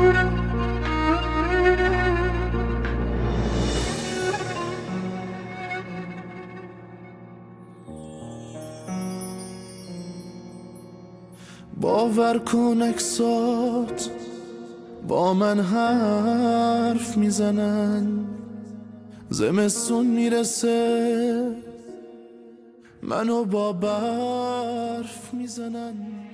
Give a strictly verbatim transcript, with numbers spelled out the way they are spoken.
باور کن اکسات با من حرف میزنن، زمستون میرسه منو با برف میزنن.